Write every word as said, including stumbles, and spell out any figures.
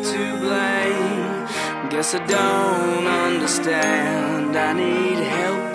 to blame. Guess I don't understand. I need help